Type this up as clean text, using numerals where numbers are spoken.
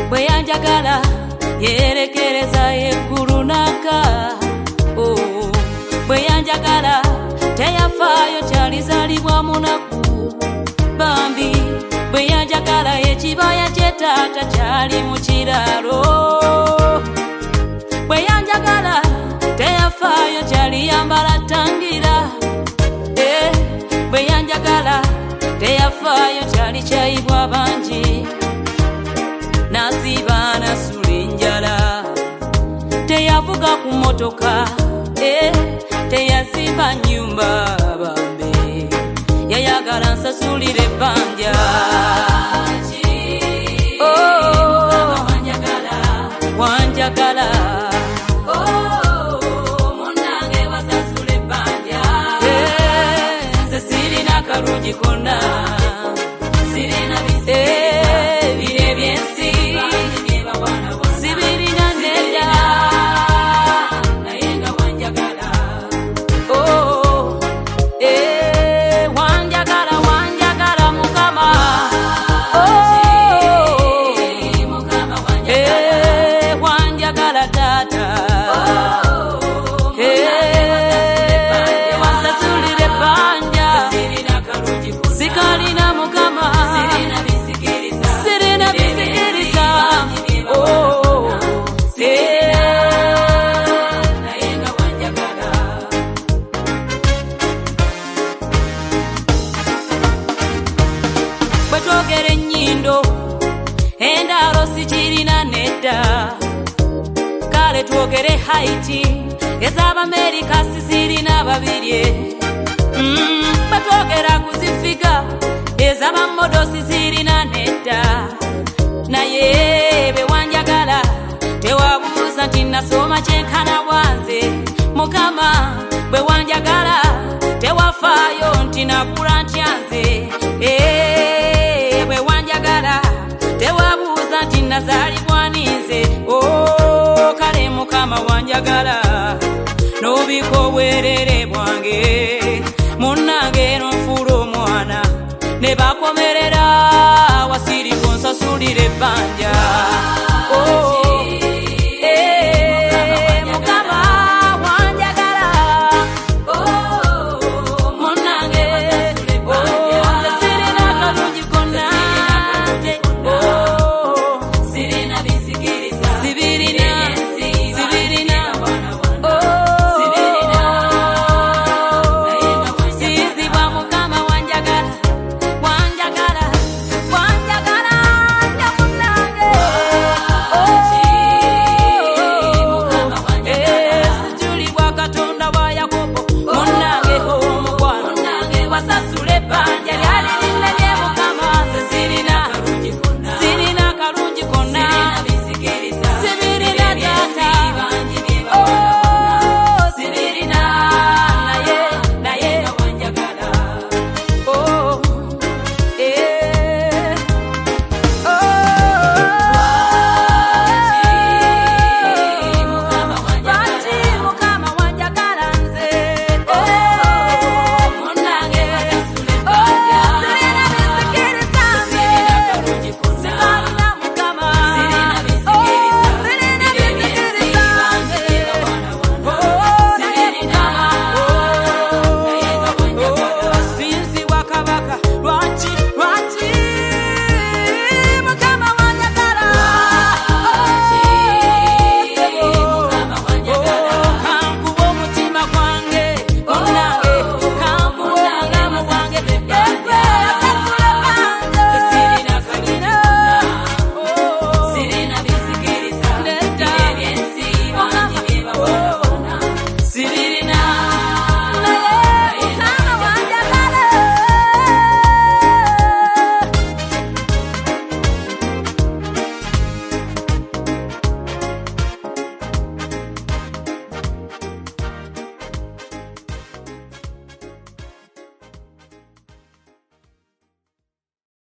bwe yanjagala yerekereza eggulu naka. Bwe yanjagala teyafaayo kyalizaalibwa munaku. Bambi bwe yanjagala ekibaya ky'etaata kyali mu kiraalo. Bwe yanjagala teyafaayo kyaliyambala tangira. Bwe yanjagala teyafaayo kyali kyayibwa bangi. Nasiba nasula enjala, teyavuga ku motoka, teyazimba nnyumba bambe, yayagala nsasulire ebbanja. Wanjagala munnange wasasula ebbanja. Nze sirina kalungi konna, sirina bire byensi, sibirina nedda, naye nga wanjagala. Wanjagala, wanjagala Mukama. Wanjagala taata, wansasulira ebbanja. Sikalina Mukama, sirina bisikiriza. Naye nga wanjagala. Bwe twogera ennyindo, endalo sikirina nedda. Kale twogere Haiti, ez'Abamerika sizirina babirye. Bwe twogera kuzifiga, ez'Abamodo sizirina nedda. Naye bwe wanjagala tewabuuza nti nasoma kyenkana bwanze. Mukama bwe wanjagala tewafaayo nti nakula ntyanze. Bwe wanjagala tewabuuza nti nazaalibwa ninze. Kale Mukama wanjagala n'obika obwerere bwange. Munnange n'onfuula omwana, ne bakomerera wasiriko nsasulira ebbanja.